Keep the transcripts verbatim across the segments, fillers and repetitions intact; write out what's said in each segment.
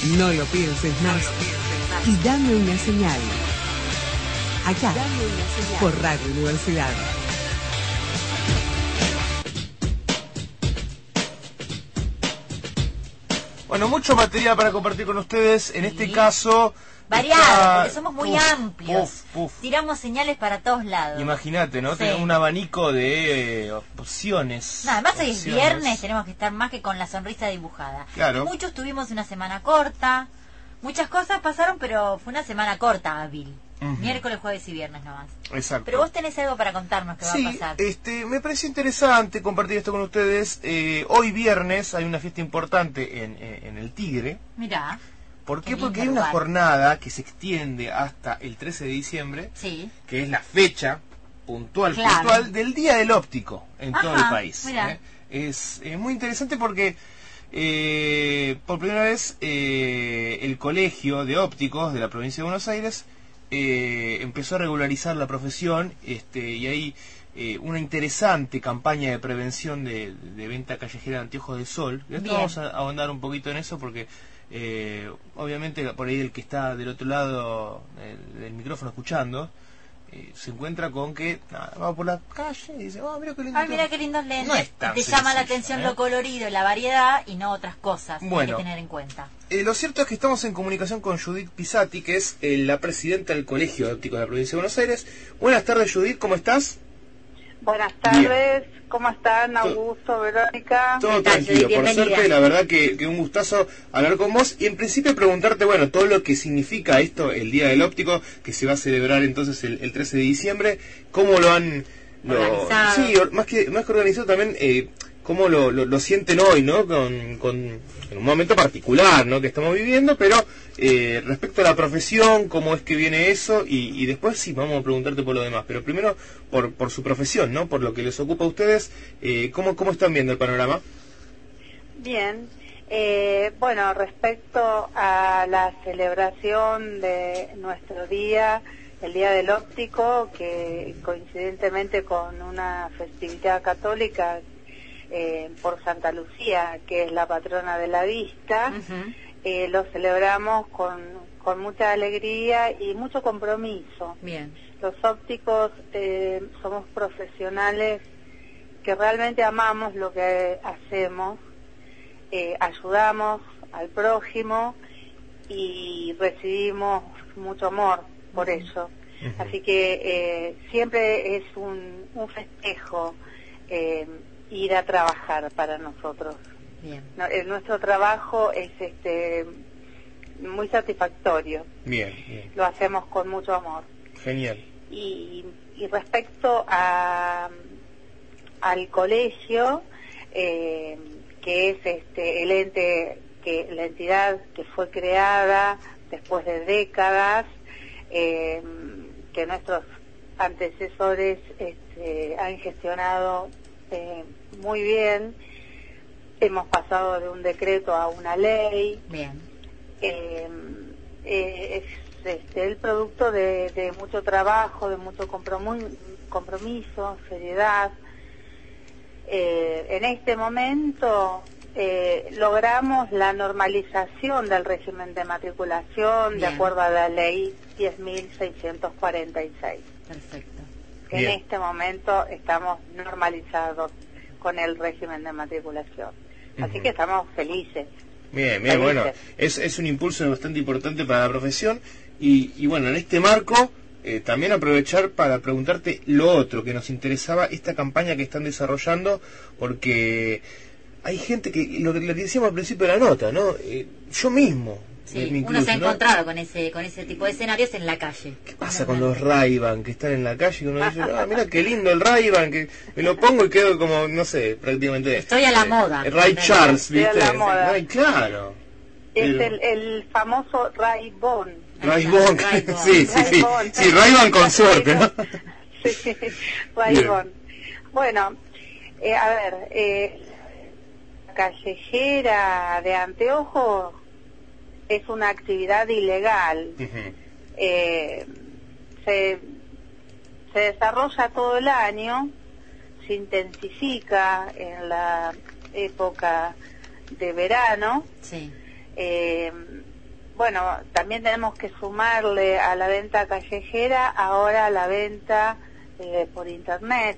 No lo pienses más y dame una señal. Acá, por Radio Universidad. Bueno, mucho material para compartir con ustedes. En sí. este caso... Variado, está... porque somos muy uf, amplios. Uf, uf. Tiramos señales para todos lados. Imagínate, ¿no? Sí. Tenemos un abanico de eh, opciones. No, además opciones. Hoy es viernes, tenemos que estar más que con la sonrisa dibujada. Claro. Muchos tuvimos una semana corta. Muchas cosas pasaron, pero fue una semana corta, hábil. Uh-huh. Miércoles, jueves y viernes nomás. Exacto. Pero vos tenés algo para contarnos que sí, va a pasar. este, me pareció interesante compartir esto con ustedes. Eh, hoy viernes hay una fiesta importante en, en, en el Tigre. Mirá. ¿Por qué? Qué Porque hay una lugar. jornada que se extiende hasta el trece de diciembre, sí. que es la fecha puntual, claro. puntual del Día del Óptico en Ajá, todo el país. ¿eh? Es eh, muy interesante porque eh, por primera vez eh, el Colegio de Ópticos de la provincia de Buenos Aires eh, empezó a regularizar la profesión este, y hay eh, una interesante campaña de prevención de, de venta callejera de anteojos de sol. Esto vamos a ahondar un poquito en eso porque... Eh, obviamente por ahí el que está del otro lado del, del micrófono escuchando eh, se encuentra con que nada, va por la calle y dice, oh, mira qué lindo. Ay, mira qué lindos lentes. No es tan Te sencillo, llama la atención ¿eh? Lo colorido, la variedad y no otras cosas. Bueno, hay que tener en cuenta. Eh, lo cierto es que estamos en comunicación con Judith Pisati, que es eh, la presidenta del Colegio de Ópticos de la provincia de Buenos Aires. Buenas tardes, Judith, ¿cómo estás? Buenas tardes, Bien. ¿Cómo están? Augusto, Verónica. Todo tranquilo, por suerte, la verdad que, que un gustazo hablar con vos y en principio preguntarte, bueno, todo lo que significa esto, el Día del Óptico, que se va a celebrar entonces el, el trece de diciembre, ¿cómo lo han... Lo, organizado. Sí, más que, más que organizado también, eh, cómo lo, lo, lo sienten hoy, ¿no? Con, con en un momento particular, ¿no? Que estamos viviendo, pero eh, respecto a la profesión, cómo es que viene eso y, y después sí, vamos a preguntarte por lo demás, pero primero por, por su profesión, ¿no? Por lo que les ocupa a ustedes, eh, ¿cómo, cómo están viendo el panorama? Bien, eh, bueno, respecto a la celebración de nuestro día, el Día del Óptico, que coincidentemente con una festividad católica eh, por Santa Lucía, que es la patrona de la vista, uh-huh. eh, lo celebramos con, con mucha alegría y mucho compromiso. Bien. Los ópticos eh, somos profesionales que realmente amamos lo que hacemos, eh, ayudamos al prójimo y recibimos mucho amor por uh-huh. eso. Uh-huh. Así que eh, siempre es un, un festejo eh, ir a trabajar para nosotros. Bien. No, eh, nuestro trabajo es este muy satisfactorio. Bien, bien. Lo hacemos con mucho amor. Genial. Y, y respecto a al colegio, eh, que es este el ente, que la entidad que fue creada después de décadas, eh, que nuestros antecesores este, han gestionado eh, muy bien. Hemos pasado de un decreto a una ley. Bien. Eh, eh, es este, el producto de, de mucho trabajo, de mucho compromiso, compromiso seriedad. Eh, en este momento eh, logramos la normalización del régimen de matriculación. Bien. De acuerdo a la ley diez mil seiscientos cuarenta y seis. Perfecto. En Bien. Este momento estamos normalizados con el régimen de matriculación. Así uh-huh. que estamos felices. Bien, bien, felices. Bueno, es, es un impulso bastante importante para la profesión y, y bueno, en este marco eh, también aprovechar para preguntarte lo otro que nos interesaba, esta campaña que están desarrollando, porque hay gente que, lo que le decíamos al principio de la nota, ¿no? Eh, yo mismo. Sí, uno se ha encontrado ¿no? con ese con ese tipo de escenarios en la calle. ¿Qué pasa con los Ray-Ban que están en la calle y uno dice, ah, mira qué lindo el Ray-Ban, que me lo pongo y quedo como, no sé, prácticamente... Estoy a la eh, moda. Ray Charles, ¿viste? Estoy a la moda. Ray, claro. Es Pero... el, el famoso Ray-Bon. Ray-Bon, sí, sí, sí. Sí, Ray-Ban con suerte, ¿no? Sí, Ray-Bon. Bueno, eh, a ver, eh, callejera de anteojos es una actividad ilegal. Uh-huh. eh, se, se desarrolla todo el año, se intensifica en la época de verano. Sí. eh, bueno, también tenemos que sumarle a la venta callejera ahora la venta eh, por internet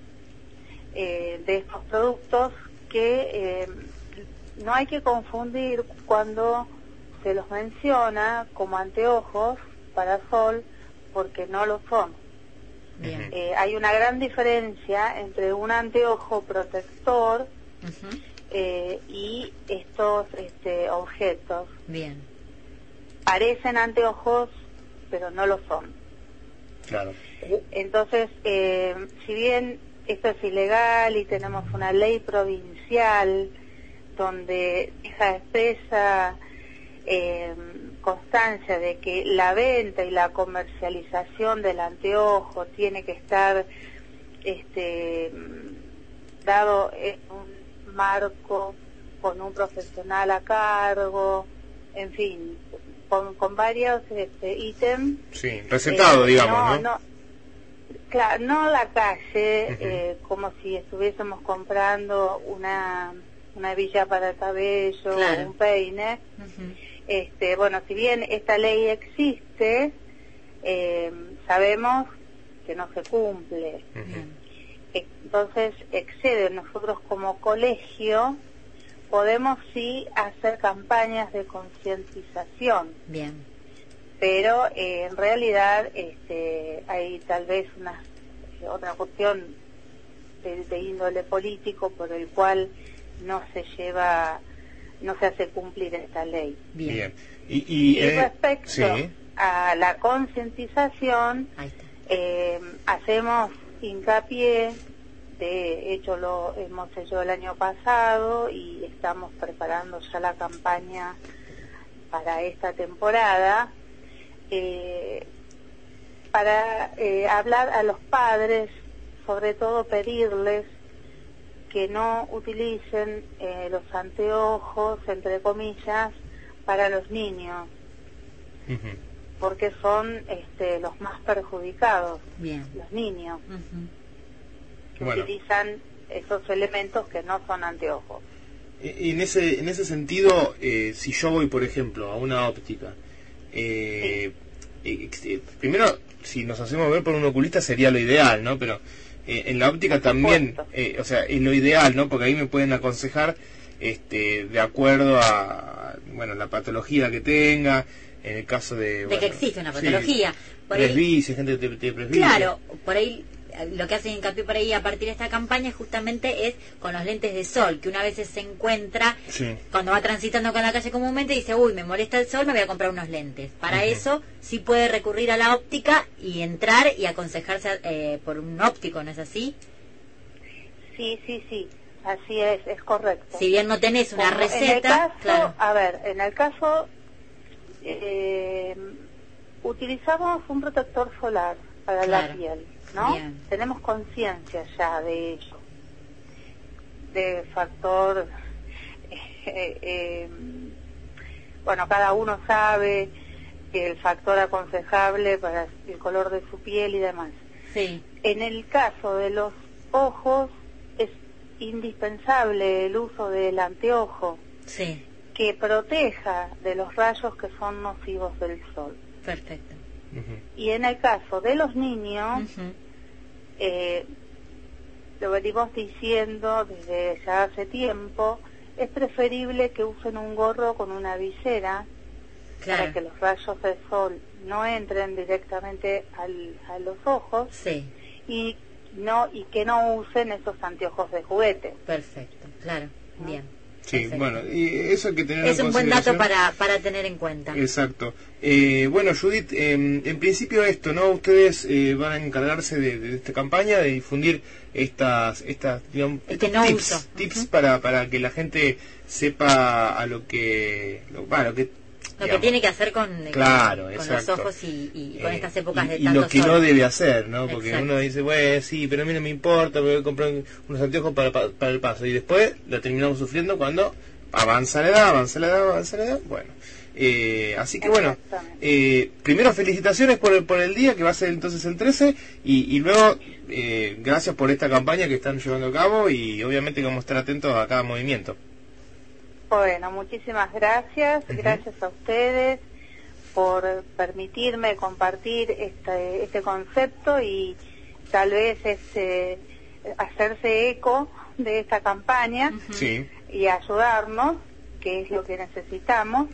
eh, de estos productos que eh, no hay que confundir cuando se los menciona como anteojos para sol, porque no lo son. Bien. Eh, hay una gran diferencia entre un anteojo protector Uh-huh. eh, y estos este, objetos. Bien. Parecen anteojos, pero no lo son. Claro. Entonces, eh, si bien esto es ilegal y tenemos una ley provincial donde deja expresa eh, constancia de que la venta y la comercialización del anteojo tiene que estar este, dado en un marco con un profesional a cargo, en fin, con, con varios este, ítems. Sí, recetado, eh, digamos, no, ¿no? no Claro, no la calle, Uh-huh. eh, como si estuviésemos comprando una una hebilla para el cabello, Claro. un peine. Uh-huh. Este, bueno, si bien esta ley existe, eh, sabemos que no se cumple. Uh-huh. Bien. Entonces excede. Nosotros como colegio podemos sí hacer campañas de concientización, Bien. pero eh, en realidad este, hay tal vez una otra cuestión de, de índole político por el cual no se lleva, no se hace cumplir esta ley. Bien. Bien. Y, y, Y eh, respecto sí. a la concientización, Ahí está. eh, hacemos hincapié, de hecho lo hemos hecho el año pasado y estamos preparando ya la campaña para esta temporada, eh, para eh, hablar a los padres, sobre todo pedirles que no utilicen eh, los anteojos, entre comillas, para los niños, Uh-huh. porque son este, los más perjudicados, Bien. los niños, Uh-huh. que Bueno. utilizan esos elementos que no son anteojos. Y en ese en ese sentido, eh, si yo voy, por ejemplo, a una óptica, eh, eh, eh, primero, si nos hacemos ver por un oculista sería lo ideal, ¿no? Pero eh, en la óptica también, supuesto. eh, o sea, es lo ideal, ¿no? Porque ahí me pueden aconsejar este, de acuerdo a, bueno, la patología que tenga, en el caso de... De bueno, que existe una sí, patología. Por ahí, presbicia, gente que tiene presbicia. claro, por ahí lo que hacen hincapié por ahí a partir de esta campaña justamente es con los lentes de sol, que una vez se encuentra Sí. cuando va transitando con la calle comúnmente y dice, uy, me molesta el sol, me voy a comprar unos lentes. Para Ujú. eso sí puede recurrir a la óptica y entrar y aconsejarse eh, por un óptico, ¿no es así? Sí, sí, sí, así es, es correcto. Si bien no tenés una Como en el receta, caso, claro, a ver, en el caso eh, utilizamos un protector solar para la Claro. piel, ¿no? Bien. Tenemos conciencia ya de ello, de factor, eh, eh, bueno, cada uno sabe que el factor aconsejable para el color de su piel y demás. sí, En el caso de los ojos es indispensable el uso del anteojo sí, que proteja de los rayos que son nocivos del sol. perfecto. Ujú. Y en el caso de los niños, Ujú. eh, lo venimos diciendo desde ya hace tiempo, es preferible que usen un gorro con una visera Claro, para que los rayos del sol no entren directamente al, a los ojos sí, y no y que no usen esos anteojos de juguete. perfecto, claro, bien. Sí, Perfecto. bueno, y eso hay que tener Es en un buen dato consideración. para, para tener en cuenta. Exacto. Eh, bueno, Judith, eh, en principio esto, ¿no? Ustedes eh, van a encargarse de, de esta campaña, de difundir estas, estas digamos, Este estos no tips, uso. tips Ujú. para, para que la gente sepa a lo que, lo, bueno, lo que, Lo que digamos, tiene que hacer con, Claro, con los exacto. ojos y, y con eh, estas épocas y, de y tanto lo que sol. no debe hacer, ¿no? Porque Exacto. uno dice, bueno, sí, pero a mí no me importa, me voy a comprar unos anteojos para, para, para el paso. Y después lo terminamos sufriendo cuando avanza la edad, avanza la edad, avanza la edad. Bueno, eh, así que bueno, Exactamente. eh, primero felicitaciones por el, por el día, que va a ser entonces el trece, y, y luego eh, gracias por esta campaña que están llevando a cabo, y obviamente que vamos a estar atentos a cada movimiento. Bueno, muchísimas gracias, uh-huh. gracias a ustedes por permitirme compartir este, este concepto y tal vez este, hacerse eco de esta campaña uh-huh. sí. y ayudarnos, que es lo que necesitamos,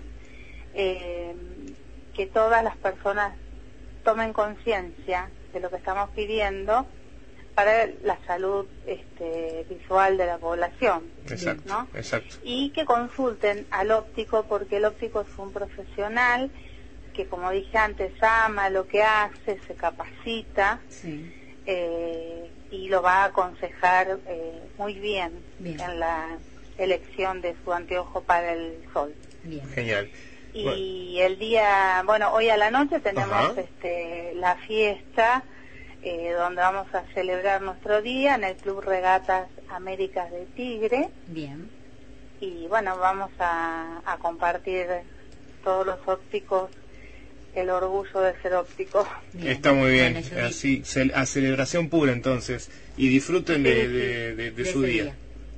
eh, que todas las personas tomen conciencia de lo que estamos pidiendo para la salud este, visual de la población. Exacto, ¿no? exacto. Y que consulten al óptico, porque el óptico es un profesional que, como dije antes, ama lo que hace, se capacita sí. eh, y lo va a aconsejar eh, muy bien, bien en la elección de su anteojo para el sol. Bien. Genial. Y bueno. el día, bueno, hoy a la noche tenemos Ajá. este, la fiesta eh, donde vamos a celebrar nuestro día en el Club Regatas Américas de Tigre. Bien. Y bueno, vamos a, a compartir todos los ópticos el orgullo de ser óptico. Bien. Está muy bien, bueno, así, a celebración pura entonces, y disfruten de, de, de, de, de su día. día.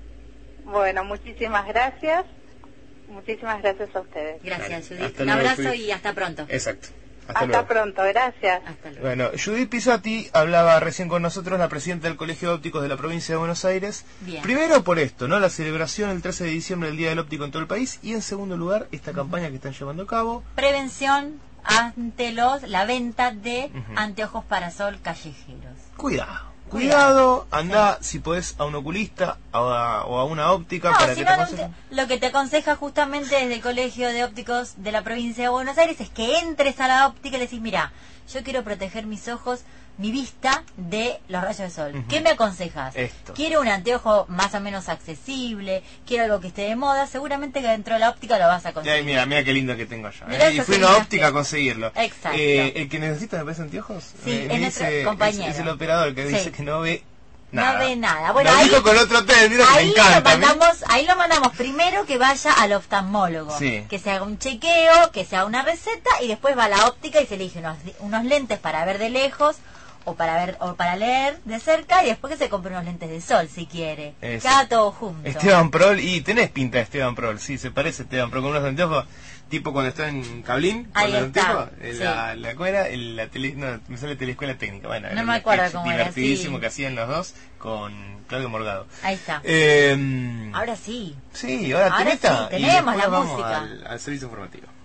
Bueno, muchísimas gracias. Muchísimas gracias a ustedes. Gracias, Judith. Un abrazo Judith. Y hasta pronto. Exacto. Hasta, hasta pronto, gracias. Hasta luego. Bueno, Judith Pisotti hablaba recién con nosotros, la presidenta del Colegio de Ópticos de la provincia de Buenos Aires. Bien. Primero por esto, ¿no? La celebración el trece de diciembre del Día del Óptico en todo el país. Y en segundo lugar, esta uh-huh. campaña que están llevando a cabo. Prevención ante los la venta de uh-huh. anteojos para sol callejeros. Cuidado. Cuidado, anda sí. si podés a un oculista a, o a una óptica no, para si que no, te aconsejen. Lo que te aconseja justamente desde el Colegio de Ópticos de la provincia de Buenos Aires es que entres a la óptica y le decís, mira, yo quiero proteger mis ojos, mi vista de los rayos de sol. Uh-huh. ¿Qué me aconsejas? Esto. Quiero un anteojo más o menos accesible, quiero algo que esté de moda, seguramente que dentro de la óptica lo vas a conseguir. Ay, mira, mira qué lindo que tengo yo. ¿eh? Y fui a una óptica a conseguirlo. Exacto. Eh, el que necesita, ¿me parece anteojos? Sí, me, es me nuestro dice, compañero. Es, es el operador que sí. dice que no ve nada. No ve nada. Bueno, lo ahí, dijo con otro hotel, mira que ahí me encanta. Lo mandamos, ahí lo mandamos primero que vaya al oftalmólogo, sí. que se haga un chequeo, que se haga una receta y después va a la óptica y se elige unos, unos lentes para ver de lejos o para ver o para leer de cerca y después que se compre unos lentes de sol si quiere. Eso. Cada todo junto. Esteban Prol, y tenés pinta de Esteban Prol, sí, se parece a Esteban Prol con unos anteojos tipo cuando está en Cablín, ahí está, sí. la, la cuera, la tele, no, me sale telescuela técnica, bueno, no me acuerdo cómo era, divertidísimo sí. que hacían los dos con Claudio Morgado. Ahí está. Eh, ahora sí. Sí, ahora, ahora teneta, sí, tenemos y la vamos música al, al servicio informativo.